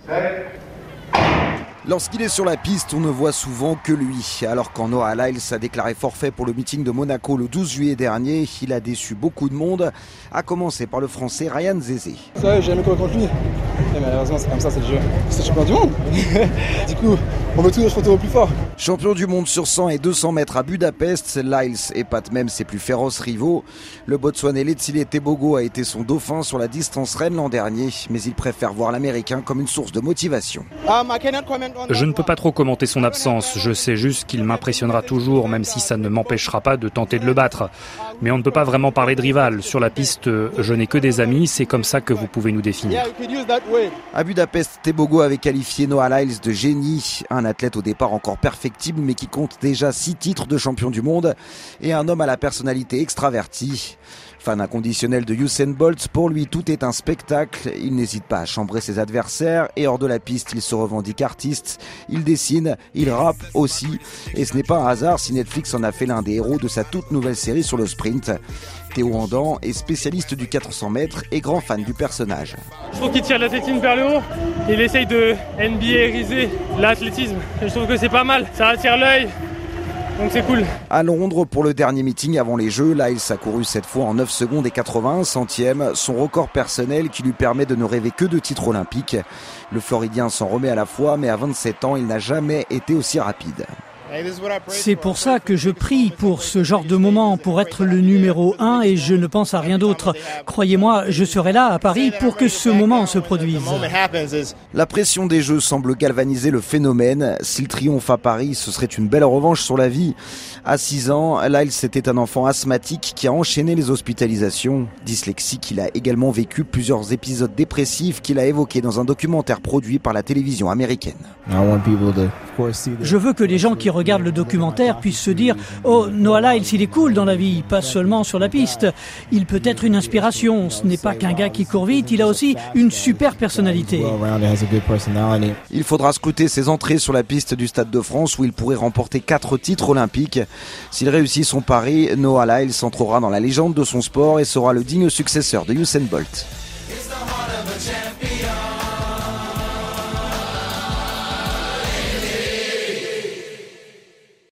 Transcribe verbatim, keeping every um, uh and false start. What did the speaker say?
Lorsqu'il est sur la piste, on ne voit souvent que lui. Alors quand Noah Lyles a déclaré forfait pour le meeting de Monaco le douze juillet dernier, il a déçu beaucoup de monde, à commencer par le français Ryan Zézé. Ça, j'ai jamais couru contre lui. Et malheureusement, c'est comme ça, c'est le jeu. C'est le champion du monde. Du coup, on veut toujours se retrouver au plus fort. Champion du monde sur cent et deux cents mètres à Budapest, Lyles épate même ses plus féroces rivaux. Le Botswanais Letsile Tebogo a été son dauphin sur la distance reine l'an dernier, mais il préfère voir l'Américain comme une source de motivation. Je ne peux pas trop commenter son absence. Je sais juste qu'il m'impressionnera toujours, même si ça ne m'empêchera pas de tenter de le battre. Mais on ne peut pas vraiment parler de rival. Sur la piste, je n'ai que des amis, c'est comme ça que vous pouvez nous définir. À Budapest, Tebogo avait qualifié Noah Lyles de génie, un athlète au départ encore perfectible mais qui compte déjà six titres de champion du monde et un homme à la personnalité extravertie. Fan inconditionnel de Usain Bolt, pour lui tout est un spectacle, il n'hésite pas à chambrer ses adversaires et hors de la piste il se revendique artiste, il dessine, il rappe aussi et ce n'est pas un hasard si Netflix en a fait l'un des héros de sa toute nouvelle série sur le sprint. Théo Andan est spécialiste du quatre cents mètres et grand fan du personnage. Je trouve qu'il tire l'athlétisme vers le haut, il essaye de N B A-riser l'athlétisme, je trouve que c'est pas mal, ça attire l'œil. Donc c'est cool. À Londres, pour le dernier meeting avant les Jeux, Lyles a couru cette fois en neuf secondes et quatre-vingt-un centièmes, son record personnel qui lui permet de ne rêver que de titres olympiques. Le Floridien s'en remet à la fois, mais à vingt-sept ans, il n'a jamais été aussi rapide. C'est pour ça que je prie pour ce genre de moment, pour être le numéro un et je ne pense à rien d'autre. Croyez-moi, je serai là à Paris pour que ce moment se produise. La pression des Jeux semble galvaniser le phénomène. S'il triomphe à Paris, ce serait une belle revanche sur la vie. À six ans, Lyles était un enfant asthmatique qui a enchaîné les hospitalisations. Dyslexique, il a également vécu plusieurs épisodes dépressifs qu'il a évoqués dans un documentaire produit par la télévision américaine. Je veux que les gens qui regardent le documentaire puissent se dire « Oh, Noah Lyles, il est cool dans la vie, pas seulement sur la piste. Il peut être une inspiration. Ce n'est pas qu'un gars qui court vite, il a aussi une super personnalité. » Il faudra scruter ses entrées sur la piste du Stade de France où il pourrait remporter quatre titres olympiques. S'il réussit son pari, Noah Lyles entrera dans la légende de son sport et sera le digne successeur de Usain Bolt.